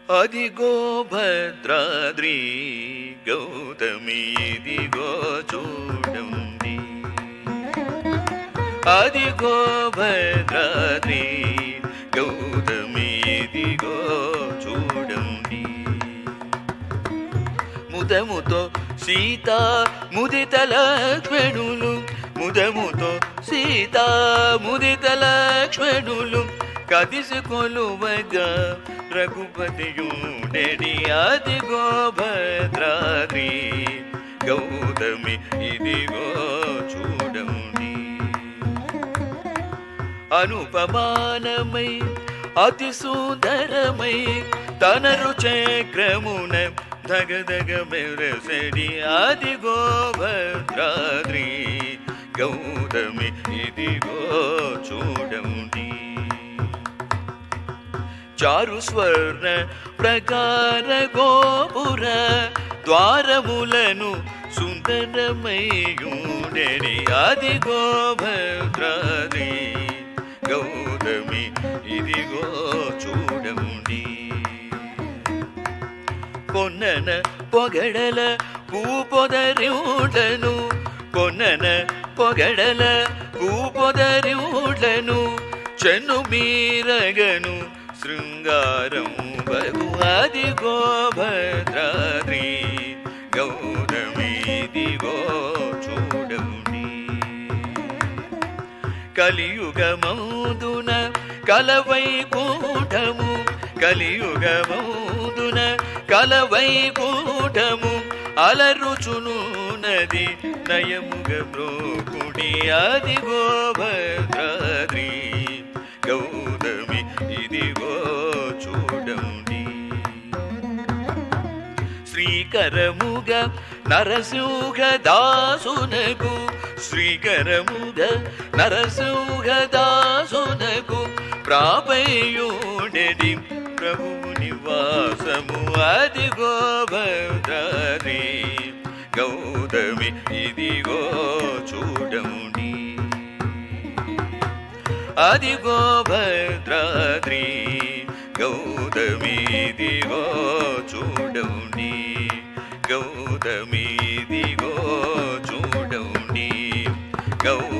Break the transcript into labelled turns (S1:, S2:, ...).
S1: అదిగో భద్రాద్రి గౌతమి ఇదిగో చూడండి, అదిగో భద్రాద్రి గౌతమి ఇదిగో చూడండి. ముదముతో సీతా ముదిత లక్ష్మణులు, ముదముతో సీతా ముదిత లక్ష్మణులు కదిసి కొలువగా రఘుపతియుండెడి, అదిగో భద్రాద్రి గౌతమి ఇదిగో చూడండి. అనుపమానమై అతి సుందరమై తన రుచక్రమున ధగధగ మెరసెడి, అదిగో భద్రాద్రి గౌతమి ఇదిగో చూడండి. చారు స్వర్ణ ప్రకార గోపుర ద్వారములను సుందరమయుడెడి, అదిగో భద్రాద్రి గౌతమి ఇదిగో చూడండి. కొన్నన పొగడల పూపొదరియుడను, కొన్నన పొగడల పూపొదరియుడను చెన్ను మీరగను శృంగారం బగు, అదిగో భద్రాద్రి గౌతమి ఇదిగో చూడండి. కలియుగమౌదున కలవైకుంఠము, కలియుగమౌదున కలవైకుంఠము అలరుచును నది నయముగ బ్రోకుడి, అదిగో భద్రాద్రి గౌతమి ఇదిగో చూడండి. శ్రీకరముగ నరసింహదాసునకు, శ్రీకరముగ నరసింహదాసునకు ప్రాపయుడెడి ప్రభువు నివాసము, అదిగో భద్రాద్రి గౌతమి ఇదిగో చూడండి. అదిగో భద్రాద్రి గౌతమి ఇదిగో చూడండి, గౌతమి ఇదిగో చూడండి, గౌ